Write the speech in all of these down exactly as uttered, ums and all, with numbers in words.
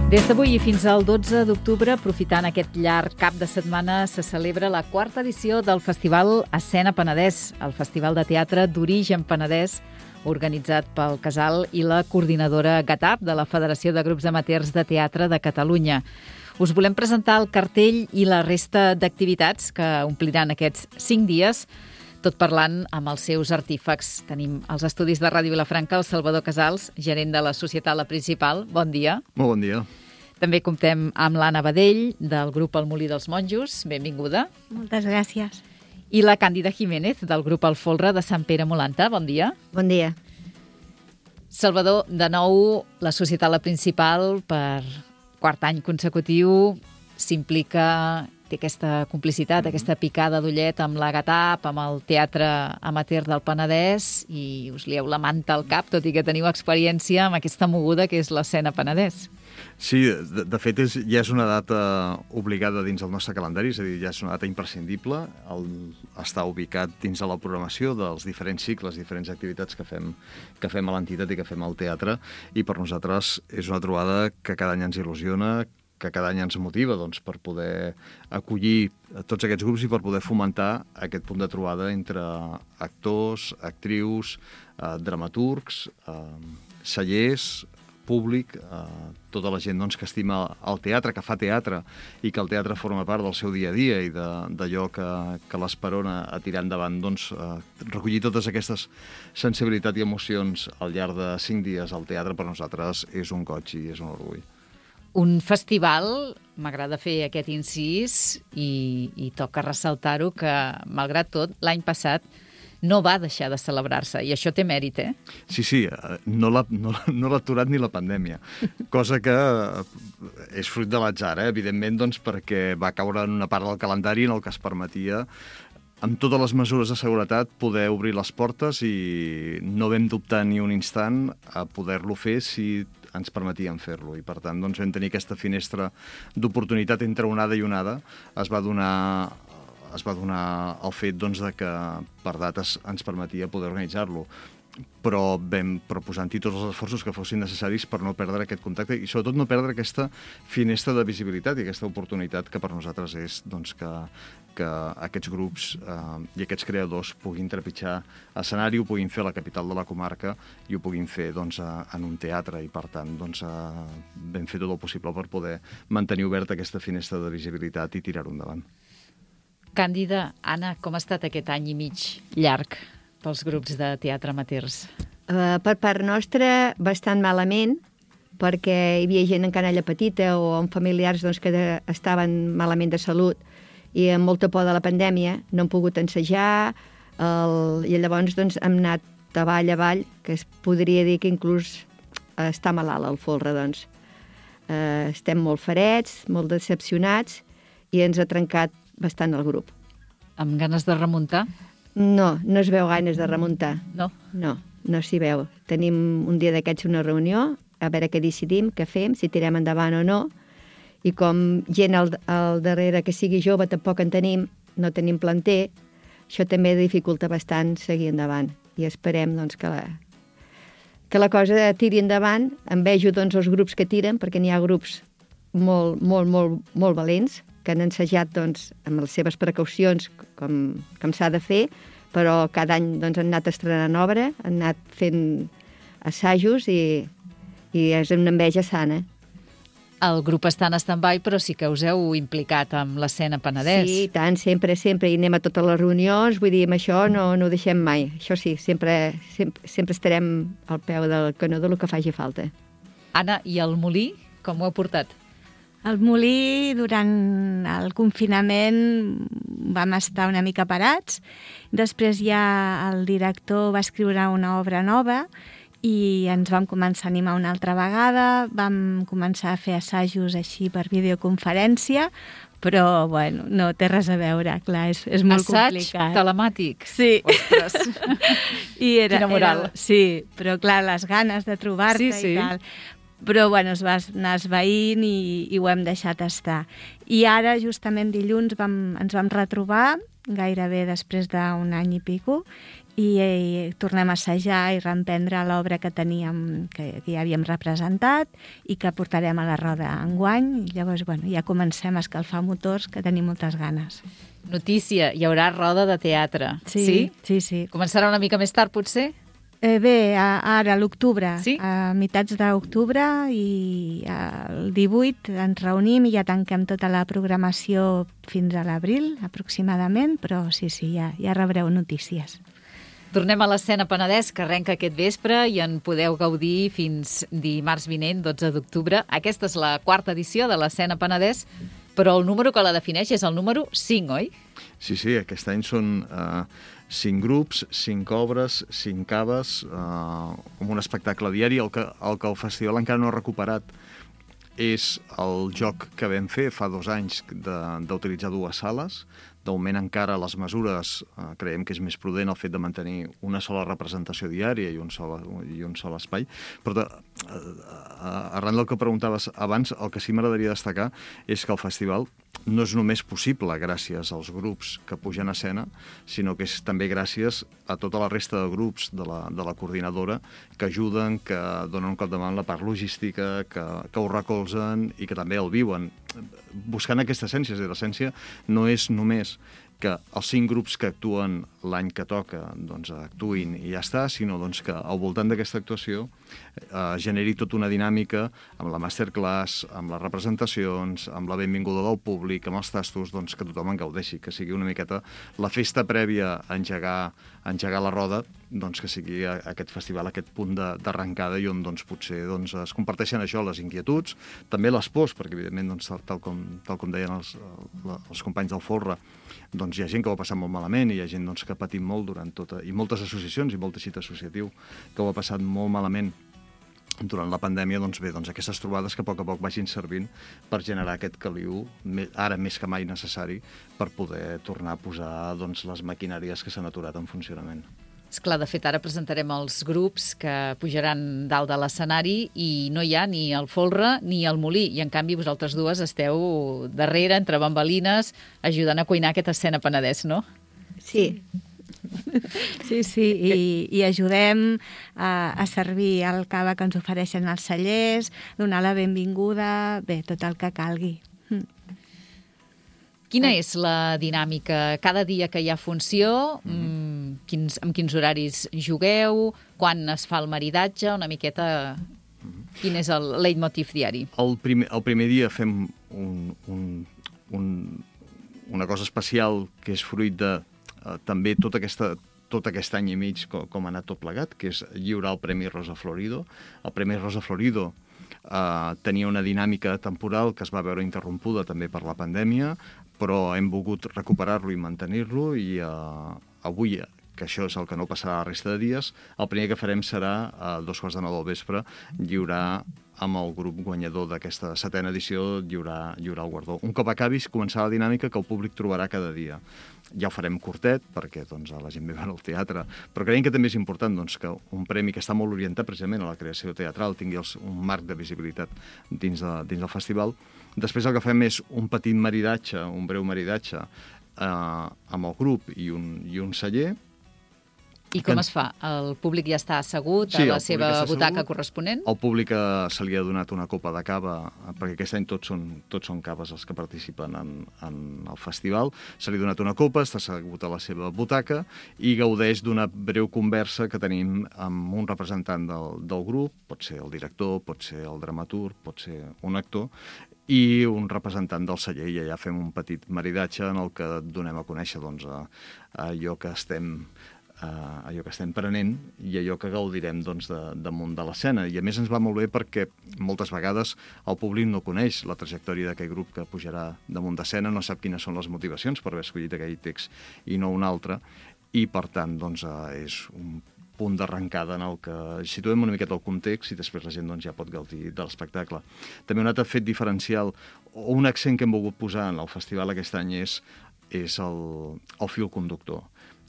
Des d'avui i fins al dotze d'octubre, aprofitant aquest llarg cap de setmana, se celebra la quarta edició del Festival Escena Penedès, el festival de teatre d'origen penedès, organitzat pel Casal i la coordinadora GATAP de la Federació de Grups Amateurs de Teatre de Catalunya. Us volem presentar el cartell i la resta d'activitats que ompliran aquests cinc dies, tot parlant amb els seus artífecs. Tenim als estudis de Ràdio Vilafranca el Salvador Casals, gerent de la Societat La Principal. Bon dia. Molt bon dia. També comptem amb l'Anna Badell, del grup El Molí dels Monjos. Benvinguda. Moltes gràcies. I la Càndida Jiménez, del grup El Folre de Sant Pere Molanta. Bon dia. Bon dia. Salvador, de nou, la Societat La Principal, per quart any consecutiu, s'implica, té aquesta complicitat, mm-hmm. aquesta picada d'ullet amb la GATAP, amb el Teatre Amateur del Penedès, i us lieu la manta al cap, tot i que teniu experiència amb aquesta moguda que és l'escena penedès. Sí, de, de fet és, ja és una data obligada dins del nostre calendari, és a dir, ja és una data imprescindible, el, està ubicat dins de la programació dels diferents cicles, diferents activitats que fem, que fem a l'entitat i que fem al teatre, i per nosaltres és una trobada que cada any ens il·lusiona, que cada any ens motiva doncs, per poder acollir tots aquests grups i per poder fomentar aquest punt de trobada entre actors, actrius, eh, dramaturgs, eh, cellers, públic, eh, tota la gent doncs, que estima el teatre, que fa teatre i que el teatre forma part del seu dia a dia i d'allò que, que l'esperona a tirar endavant, doncs, eh, recollir totes aquestes sensibilitats i emocions al llarg de cinc dies al teatre per nosaltres és un goig i és un orgull. Un festival, m'agrada fer aquest incís i, i toca ressaltar-ho, que malgrat tot l'any passat no va deixar de celebrar-se, i això té mèrit, eh? Sí, sí, no l'ha no, no l'ha aturat ni la pandèmia, cosa que és fruit de l'atzar, eh? Evidentment, doncs, perquè va caure en una part del calendari en el que es permetia, amb totes les mesures de seguretat, poder obrir les portes, i no vam dubtar ni un instant a poder-lo fer si ens permetien fer-lo, i per tant doncs, vam tenir aquesta finestra d'oportunitat entre onada i onada. Es va donar, es va donar el fet doncs, de que per dates ens permetia poder organitzar-lo, però vam proposant-hi tots els esforços que fossin necessaris per no perdre aquest contacte i sobretot no perdre aquesta finestra de visibilitat i aquesta oportunitat que per nosaltres és doncs, que, que aquests grups eh, i aquests creadors puguin trepitjar escenari, ho puguin fer a la capital de la comarca i ho puguin fer doncs, en un teatre, i per tant doncs, eh, vam fer tot el possible per poder mantenir oberta aquesta finestra de visibilitat i tirar-ho endavant. Càndida, Anna, com ha estat aquest any i mig llarg pels grups de teatre amateurs? Uh, per part nostra, bastant malament, perquè hi havia gent en canalla petita o amb familiars doncs, que de, estaven malament de salut i amb molta por de la pandèmia, no han pogut ensejar, el, i llavors doncs, hem anat avall avall, que es podria dir que inclús uh, està malalt el folre. Doncs. Uh, estem molt farets, molt decepcionats, i ens ha trencat bastant el grup. Amb ganes de remuntar? No, no es veu ganes de remuntar. No? No, no s'hi veu. Tenim un dia d'aquests una reunió, a veure què decidim, què fem, si tirem endavant o no, i com gent al, al darrere que sigui jove tampoc en tenim, no tenim planter, això també dificulta bastant seguir endavant. I esperem doncs, que, la, que la cosa tiri endavant. Envejo doncs, els grups que tiren, perquè n'hi ha grups molt, molt, molt, molt valents, que han ensajat doncs, amb les seves precaucions com, com s'ha de fer, però cada any doncs, han anat estrenant obra, han anat fent assajos i, i és una enveja sana. El grup està en stand-by, però sí que us heu implicat amb l'escena penedès. Sí, tant, sempre, sempre, i anem a totes les reunions, vull dir, amb això no, no ho deixem mai. Això sí, sempre, sempre, sempre estarem al peu del canó del que faci falta. Anna, i el Molí, com ho heu portat? Al Molí, durant el confinament, vam estar una mica parats. Després ja el director va escriure una obra nova i ens vam començar a animar una altra vegada. Vam començar a fer assajos així per videoconferència, però, bueno, no té res a veure, clar, és, és molt Assaig complicat. Assaig telemàtic. Sí. Ostres. I era, Quina moral. Era, sí, però clar, les ganes de trobar-te sí, sí. i tal. Però, bueno, es va anar esvaint i, i ho hem deixat estar. I ara, justament dilluns, vam, ens vam retrobar, gairebé després d'un any i pico, i, i tornem a assajar i reemprendre l'obra que teníem, que, que ja havíem representat i que portarem a la roda enguany. I llavors, bueno, ja comencem a escalfar motors, que tenim moltes ganes. Notícia, hi haurà roda de teatre. Sí, sí? sí. sí. Començarà una mica més tard, potser? Eh, bé, a, ara, a l'octubre, sí? a mitats d'octubre, i el divuit ens reunim i ja tanquem tota la programació fins a l'abril, aproximadament, però sí, sí, ja, ja rebreu notícies. Tornem a l'escena Penedès, que arrenca aquest vespre i en podeu gaudir fins dimarts vinent, dotze d'octubre. Aquesta és la quarta edició de l'escena Penedès, però el número que la defineix és el número cinc, oi? Sí, sí, aquest any són eh, cinc grups, cinc obres, cinc caves, eh, com un espectacle diari. El que, el que el festival encara no ha recuperat és el joc que vam fer fa dos anys d'utilitzar dues sales. De moment encara les mesures eh, creiem que és més prudent el fet de mantenir una sola representació diària i un sol, i un sol espai. Però de, eh, arran del que preguntaves abans, el que sí m'agradaria destacar és que el festival no és només possible gràcies als grups que pugen a escena, sinó que és també gràcies a tota la resta de grups de la, de la coordinadora que ajuden, que donen un cop de mà en la part logística, que, que ho recolzen i que també el viuen, buscant aquesta essència. És a dir, l'essència no és només que els cinc grups que actuen l'any que toca doncs, actuïn i ja està, sinó doncs, que al voltant d'aquesta actuació eh, generi tota una dinàmica amb la masterclass, amb les representacions, amb la benvinguda del públic, amb els tastos, doncs, que tothom en gaudeixi, que sigui una miqueta la festa prèvia a engegar, a engegar la roda, doncs, que sigui aquest festival, aquest punt d'arrencada i on doncs, potser doncs, es comparteixen això, les inquietuds, també les pors, perquè evidentment, doncs, tal, com, tal com deien els, els companys del Folre, doncs hi ha gent que ho ha passat molt malament i hi ha gent doncs, que ha patit molt durant tota... i moltes associacions i molt teixit associatiu que ho ha passat molt malament durant la pandèmia. Doncs bé, doncs aquestes trobades que a poc a poc vagin servint per generar aquest caliu, ara més que mai necessari, per poder tornar a posar doncs, les maquinàries que s'han aturat en funcionament. Esclar, de fet, ara presentarem els grups que pujaran dalt de l'escenari i no hi ha ni el Folre ni el Molí, i en canvi vosaltres dues esteu darrere, entre bambalines, ajudant a cuinar aquesta escena Penedès, no? Sí. Sí, sí, i, i ajudem a, a servir el cava que ens ofereixen els cellers, donar la benvinguda, bé, tot el que calgui. Quina és la dinàmica? Cada dia que hi ha funció, mm, quins, amb quins horaris jugueu, quan es fa el maridatge, una miqueta... Quin és el leitmotiv diari? El primer, el primer dia fem un, un, un, una cosa especial que és fruit de eh, també tota aquesta, tot aquest any i mig com, com ha anat tot plegat, que és lliurar el Premi Rosa Florido. El Premi Rosa Florido eh, tenia una dinàmica temporal que es va veure interrompuda també per la pandèmia, però hem volgut recuperar-lo i mantenir-lo, i uh, avui, que això és el que no passarà la resta de dies, el primer que farem serà a dos quarts de nou del vespre lliurar amb el grup guanyador d'aquesta setena edició, lliurar, lliurar el guardó. Un cop acabis, començarà la dinàmica que el públic trobarà cada dia. Ja ho farem curtet, perquè doncs, la gent ve a veure el teatre, però creiem que també és important doncs, que un premi que està molt orientat precisament a la creació teatral tingui els, un marc de visibilitat dins, de, dins del festival. Després el que fem és un petit maridatge, un breu maridatge eh, amb el grup i un, i un celler. I com es fa? El públic ja està assegut sí, a la seva butaca assegut. corresponent? El públic eh, se li ha donat una copa de cava, perquè aquest any tots són, tots són caves els que participen en, en el festival. Se li ha donat una copa, està assegut a la seva butaca i gaudeix d'una breu conversa que tenim amb un representant del, del grup, pot ser el director, pot ser el dramaturg, pot ser un actor, i un representant del celler, i allà fem un petit maridatge en el que donem a conèixer doncs, a, a allò que estem Uh, allò que estem prenent i allò que gaudirem doncs, de, damunt de l'escena. I a més ens va molt bé perquè moltes vegades el públic no coneix la trajectòria d'aquell grup que pujarà damunt d'escena, no sap quines són les motivacions per haver escollit aquell text i no un altre, i per tant doncs, uh, és un punt d'arrencada en el que situem una miqueta el context i després la gent doncs, ja pot gaudir de l'espectacle. També un altre fet diferencial o un accent que hem volgut posar en el festival aquest any és, és el, el fil conductor.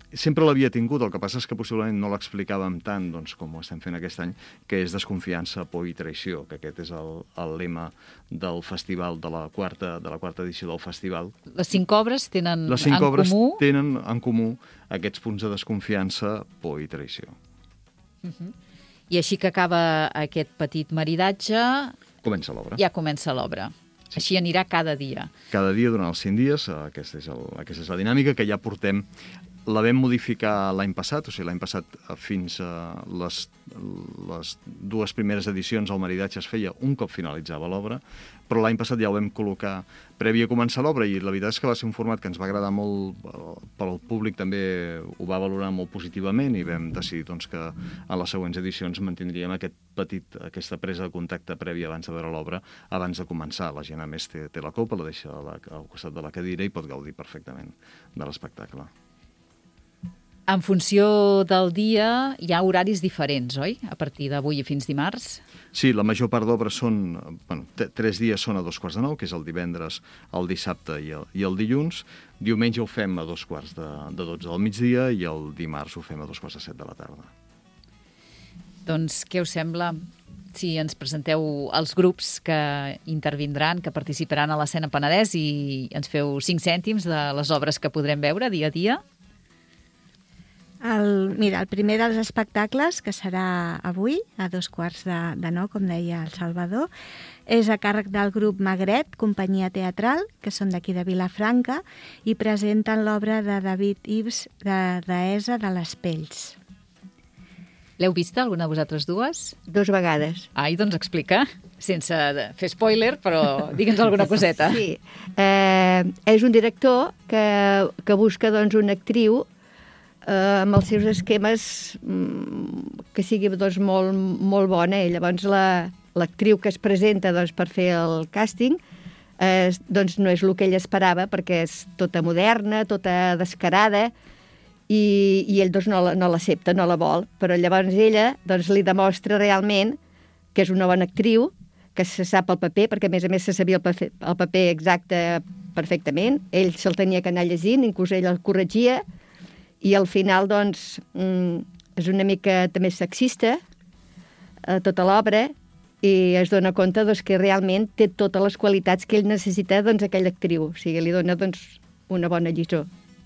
sempre l'havia tingut, el que passa és que possiblement no l'explicàvem tant doncs, com ho estem fent aquest any, que és desconfiança, por i traïció, que aquest és el, el lema del festival, de la quarta, de la quarta edició del festival. Les cinc obres tenen Les cinc en obres comú... tenen en comú aquests punts de desconfiança, por i traïció. Uh-huh. I així que acaba aquest petit maridatge... Comença l'obra. Ja comença l'obra. Sí. Així anirà cada dia. Cada dia durant els cinc dies, aquesta és, el, aquesta és la dinàmica que ja portem. La vam modificar l'any passat, o sigui, l'any passat fins a les, les dues primeres edicions el maridatge es feia un cop finalitzava l'obra, però l'any passat ja ho vam col·locar previ a començar l'obra i la veritat és que va ser un format que ens va agradar molt, pel públic també ho va valorar molt positivament i vam decidir doncs, que a les següents edicions mantindríem aquest petit, aquesta presa de contacte prèvia abans de veure l'obra, abans de començar. La gent a més té, té la copa, la deixa la, al costat de la cadira i pot gaudir perfectament de l'espectacle. En funció del dia hi ha horaris diferents, oi? A partir d'avui i fins dimarts? Sí, la major part d'obres són... Bueno, tres dies són a dos quarts de nou, que és el divendres, el dissabte i el, i el dilluns. Diumenge ho fem a dos quarts de, de dotze del migdia i el dimarts ho fem a dos quarts de set de la tarda. Doncs què us sembla si ens presenteu els grups que intervindran, que participaran a l'Escena Penedès i ens feu cinc cèntims de les obres que podrem veure dia a dia? El, mira, el primer dels espectacles, que serà avui, a dos quarts de, de nou, com deia el Salvador, és a càrrec del grup Magret, companyia teatral, que són d'aquí de Vilafranca, i presenten l'obra de David Ives de Deessa de les Pells. L'heu vista, alguna de vosaltres dues? Dos vegades. Ai, doncs explica, sense fer spoiler, però digue'ns alguna coseta. Sí, eh, és un director que, que busca doncs, una actriu eh, amb els seus esquemes mm, que sigui doncs, molt, molt bona. I llavors la, l'actriu que es presenta doncs, per fer el càsting eh, doncs, no és el que ell esperava, perquè és tota moderna, tota descarada, i, i ell doncs, no, no l'accepta, no la vol. Però llavors ella doncs, li demostra realment que és una bona actriu, que se sap el paper, perquè a més a més se sabia el paper, el paper exacte perfectament. Ell se'l tenia que anar llegint, inclús ell el corregia, i al final, doncs, és una mica també sexista, eh, tota l'obra, i es dona compte doncs, que realment té totes les qualitats que ell necessita doncs, aquella actriu. O sigui, li dona doncs, una bona lliçó.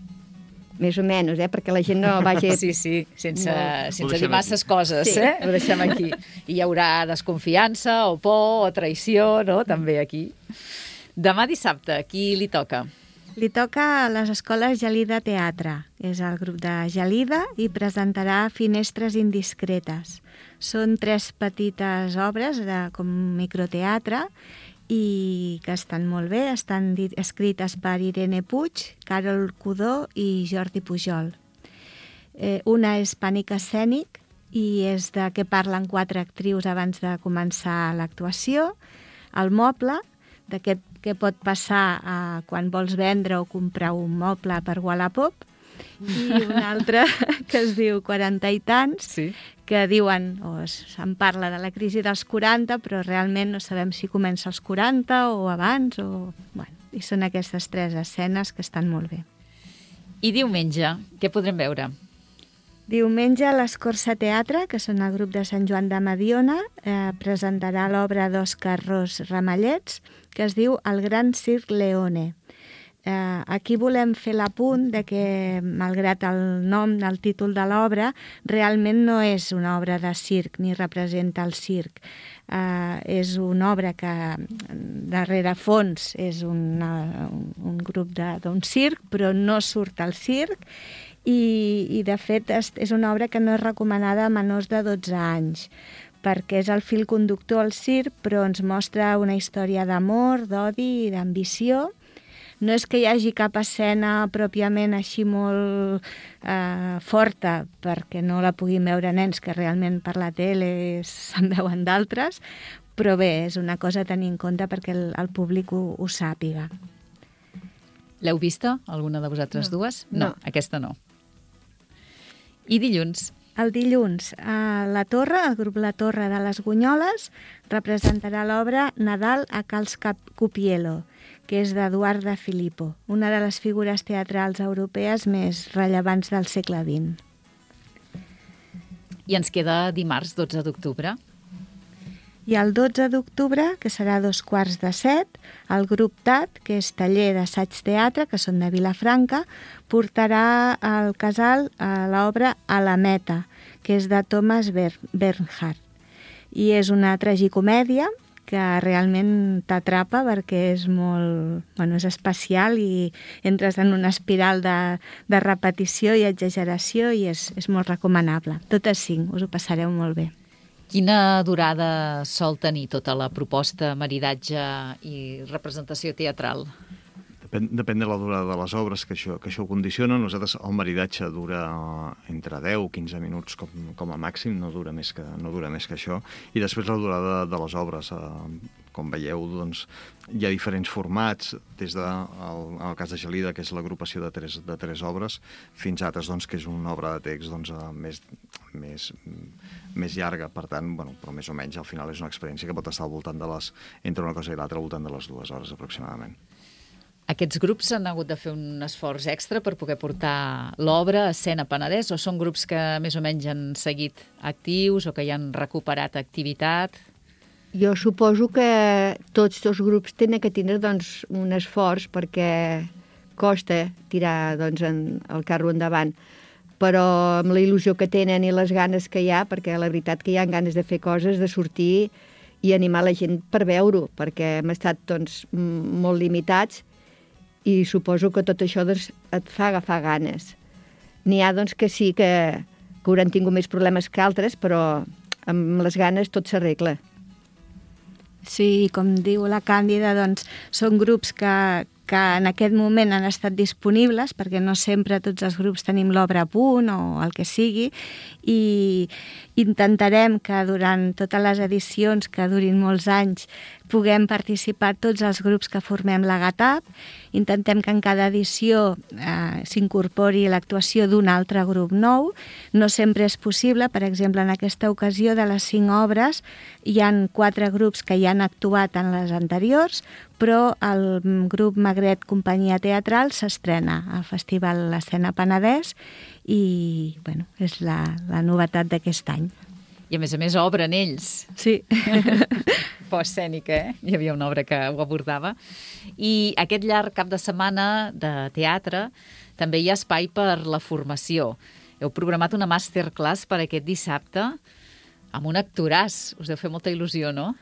Més o menys, eh? Perquè la gent no vagi... Sí, sí, sense, no. sense dir masses coses, sí. eh? Ho deixem aquí. I hi haurà desconfiança, o por, o traïció, no? També aquí. Demà dissabte, qui li toca? Li toca a les escoles Gelida Teatre. És el grup de Gelida i presentarà Finestres indiscretes. Són tres petites obres de, com microteatre i que estan molt bé, estan escrites per Irene Puig, Carol Codó i Jordi Pujol. Eh, una és Pànic escènic i és de què parlen quatre actrius abans de començar l'actuació. El moble, d'aquest que pot passar eh, quan vols vendre o comprar un moble per Wallapop, i una altra que es diu quaranta i tants, sí. Que diuen, o se'n parla de la crisi dels quaranta, però realment no sabem si comença als quaranta o abans, o... Bueno, i són aquestes tres escenes que estan molt bé. I diumenge, què podrem veure? Diumenge l'Escorça Teatre, que són el grup de Sant Joan de Mediona, eh, presentarà l'obra d'Òscar Ros Ramallets, que es diu El gran circ Leone. Eh, aquí volem fer l'apunt de que, malgrat el nom, el títol de l'obra, realment no és una obra de circ ni representa el circ. Eh, és una obra que darrere fons és una, un grup d'un circ, però no surt al circ, i, i de fet és, és una obra que no és recomanada a menors de dotze anys, perquè és el fil conductor al circ, però ens mostra una història d'amor, d'odi i d'ambició. No és que hi hagi cap escena pròpiament així molt eh, forta, perquè no la puguin veure nens, que realment per la tele se'n veuen d'altres, però bé, és una cosa a tenir en compte perquè el, el públic ho, ho sàpiga. L'heu vista, alguna de vosaltres no. dues? No, no, aquesta no. I dilluns? El dilluns, a La Torre, el grup La Torre de les Gunyoles, representarà l'obra Nadal a Cals Cupielo, que és d'Eduard de Filippo, una de les figures teatrals europees més rellevants del segle vint. I ens queda dimarts, dotze d'octubre. I el dotze d'octubre, que serà a dos quarts de set, el grup T A T, que és taller d'assaig teatre, que són de Vilafranca, portarà al casal a l'obra A la Meta, que és de Thomas Bernhard. I és una tragicomèdia que realment t'atrapa perquè és molt, bueno, és especial i entres en una espiral de, de repetició i exageració i és, és molt recomanable. Totes cinc, us ho passareu molt bé. Quina durada sol tenir tota la proposta, maridatge i representació teatral? Depèn, depèn de la durada de les obres que això, que això ho condiciona. Nosaltres el maridatge dura entre deu a quinze minuts com, com a màxim, no dura, més que, no dura més que això. I després la durada de les obres. Eh, com veieu, doncs, hi ha diferents formats, des de, el, en el cas de Gelida, que és l'agrupació de tres, de tres obres, fins a altres, doncs, que és una obra de text doncs, més, més, més llarga, per tant, bueno, però més o menys al final és una experiència que pot estar al voltant de les, entre una cosa i l'altra, al voltant de les dues hores aproximadament. Aquests grups han hagut de fer un esforç extra per poder portar l'obra a Escena Penedès, o són grups que més o menys han seguit actius o que ja han recuperat activitat? Jo suposo que tots dos grups tenen que tindre doncs, un esforç perquè costa tirar doncs, en el carro endavant, però amb la il·lusió que tenen i les ganes que hi ha, perquè la veritat que hi ha ganes de fer coses, de sortir i animar la gent per veure-ho, perquè hem estat doncs, molt limitats i suposo que tot això doncs, et fa agafar ganes. N'hi ha doncs, que sí que, que hauran tingut més problemes que altres, però amb les ganes tot s'arregla. Sí, com diu la Càndida, doncs, són grups que, que en aquest moment han estat disponibles, perquè no sempre tots els grups tenim l'obra a punt o el que sigui, i intentarem que durant totes les edicions, que durin molts anys, puguem participar tots els grups que formem la GATAP. Intentem que en cada edició eh, s'incorpori l'actuació d'un altre grup nou. No sempre és possible. Per exemple, en aquesta ocasió de les cinc obres hi han quatre grups que ja han actuat en les anteriors, però el grup Magret Companyia Teatral s'estrena al Festival Escena Penedès i bueno, és la, la novetat d'aquest any. I a més a més obren ells. Sí. Escènica, eh? Hi havia una obra que ho abordava. I aquest llarg cap de setmana de teatre també hi ha espai per la formació. Heu programat una masterclass per aquest dissabte amb un actoràs. Us deu fer molta il·lusió, no?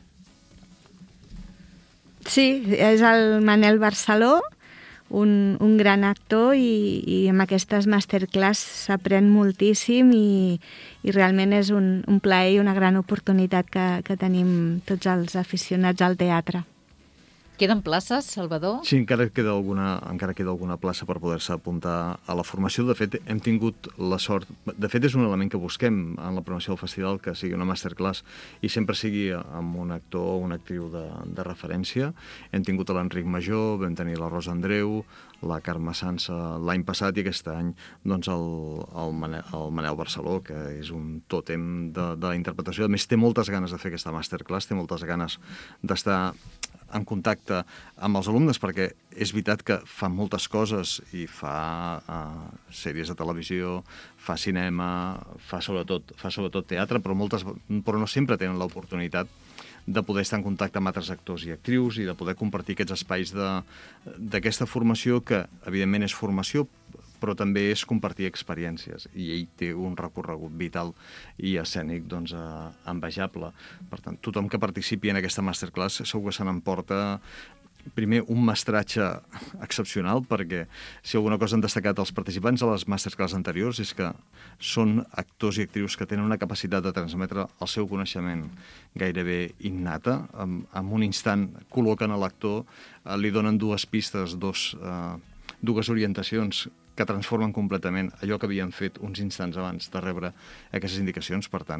Sí, és el Manel Barceló, un, un gran actor i, i amb aquestes masterclass s'aprèn moltíssim i, i realment és un, un plaer i una gran oportunitat que, que tenim tots els aficionats al teatre. Queden places, Salvador? Sí, encara queda alguna, encara queda alguna plaça per poder-se apuntar a la formació. De fet, hem tingut la sort... De fet, és un element que busquem en la programació del festival, que sigui una masterclass i sempre sigui amb un actor o una actriu de, de referència. Hem tingut l'Enric Major, vam tenir la Rosa Andreu, la Carme Sansa l'any passat i aquest any doncs el, el, Manel, el Manel Barceló, que és un tòtem de, de la interpretació. A més, té moltes ganes de fer aquesta masterclass, té moltes ganes d'estar en contacte amb els alumnes, perquè és veritat que fa moltes coses i fa uh, sèries de televisió, fa cinema, fa sobretot, fa sobretot teatre, però, moltes, però no sempre tenen l'oportunitat de poder estar en contacte amb altres actors i actrius i de poder compartir aquests espais d'aquesta formació que, evidentment, és formació, però també és compartir experiències, i ell té un recorregut vital i escènic doncs, eh, envejable. Per tant, tothom que participi en aquesta masterclass segur que se n'emporta primer un mestratge excepcional, perquè si alguna cosa han destacat els participants a les masterclass anteriors és que són actors i actrius que tenen una capacitat de transmetre el seu coneixement gairebé innata. En, en un instant col·loquen a l'actor, eh, li donen dues pistes, dos, eh, dues orientacions que transformen completament allò que havien fet uns instants abans de rebre aquestes indicacions. Per tant,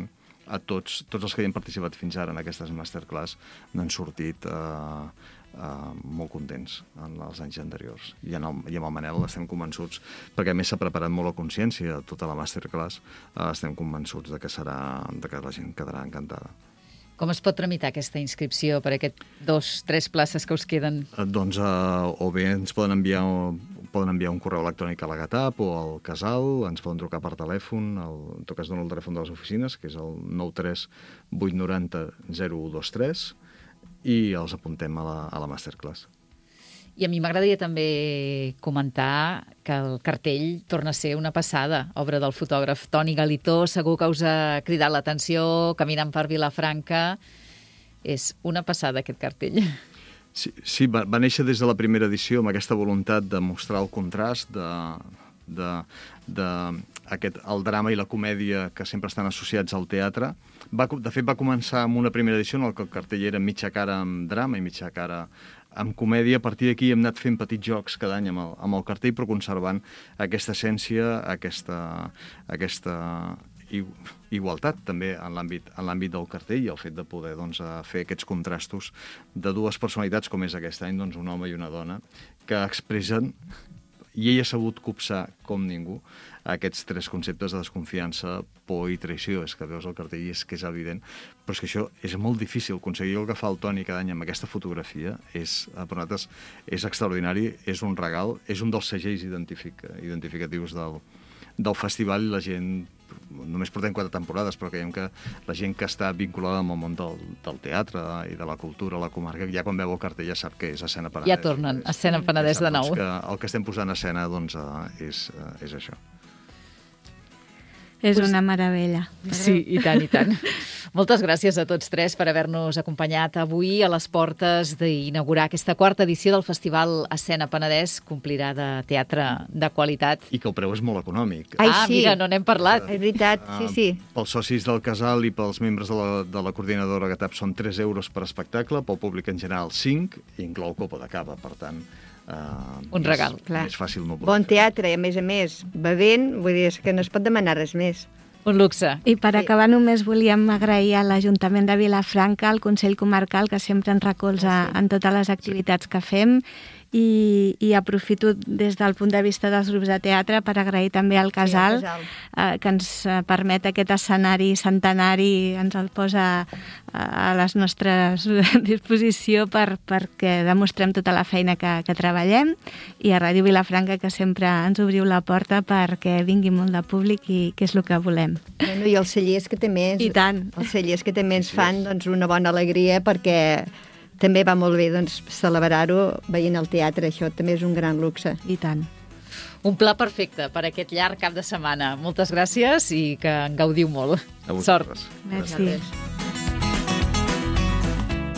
a tots, tots els que hi han participat fins ara en aquestes masterclass n'han sortit eh, eh, molt contents en els anys anteriors. I, en el, i amb el Manel estem convençuts, perquè a més s'ha preparat molt a consciència tota la masterclass, eh, estem convençuts de que, serà, de que la gent quedarà encantada. Com es pot tramitar aquesta inscripció per aquest dos, tres places que us queden? Eh, doncs eh, o bé ens poden enviar, poden enviar un correu electrònic a la Gatap o al Casal, ens poden trucar per telèfon, el, en tot cas dono el telèfon de les oficines, que és el nou tres vuit nou zero zero u dos tres, i els apuntem a la, a la masterclass. I a mi m'agradaria també comentar que el cartell torna a ser una passada, obra del fotògraf Toni Galitó, segur que us ha cridat l'atenció, caminant per Vilafranca. És una passada aquest cartell. Sí, sí va, va néixer des de la primera edició amb aquesta voluntat de mostrar el contrast de, de, de aquest, el drama i la comèdia que sempre estan associats al teatre. Va, de fet, va començar amb una primera edició en què el cartell era mitja cara amb drama i mitja cara amb comèdia. A partir d'aquí hem anat fent petits jocs cada any amb el, amb el cartell, però conservant aquesta essència, aquesta, aquesta igualtat també en l'àmbit en l'àmbit del cartell, i el fet de poder doncs, fer aquests contrastos de dues personalitats, com és aquest any, doncs, un home i una dona, que expressen, i ell ha sabut copsar com ningú, aquests tres conceptes de desconfiança, por i traïció. És que veus el cartell i és que és evident, però és que això és molt difícil. Aconseguir el que fa el Toni cada any amb aquesta fotografia és, per nosaltres, és extraordinari, és un regal, és un dels segells identific, identificatius del, del festival, i la gent, només portem quatre temporades, però creiem que la gent que està vinculada amb el món del, del teatre i de la cultura, la comarca, ja quan veu el cartell ja sap que és Escena Penedès. Ja tornen, Escena Penedès de nou. Que el que estem posant a escena doncs, és, és això. És una meravella. Sí, i tant, i tant. Moltes gràcies a tots tres per haver-nos acompanyat avui a les portes d'inaugurar aquesta quarta edició del Festival Escena Penedès. Complirà de teatre de qualitat. I que el preu és molt econòmic. Ai, ah, sí. mira, no n'hem parlat. És veritat, sí, sí. Uh, pels socis del Casal i pels membres de la, de la coordinadora Gatap són tres euros per espectacle, pel públic en general cinc, i inclou copa de cava, per tant... Uh, un regal. És, és fàcil no bon teatre, i a més a més, bevent, vull dir, és que no es pot demanar res més. Un luxe. I per acabar només volíem agrair a l'Ajuntament de Vilafranca, al Consell Comarcal, que sempre ens recolza en totes les activitats que fem, i, i aprofito des del punt de vista dels grups de teatre per agrair també al Casal, sí, eh, que ens permet aquest escenari centenari, ens el posa a les nostres disposició per, perquè demostrem tota la feina que, que treballem, i a Ràdio Vilafranca, que sempre ens obriu la porta perquè vingui molt de públic, i que és el que volem. Bueno, i els cellers que també ens, I tant. els cellers que també ens fan doncs, una bona alegria, perquè també va molt bé doncs, celebrar-ho veient el teatre. Això també és un gran luxe. I tant. Un pla perfecte per aquest llarg cap de setmana. Moltes gràcies i que en gaudiu molt. A Sort. vosaltres. Merci. Gràcies.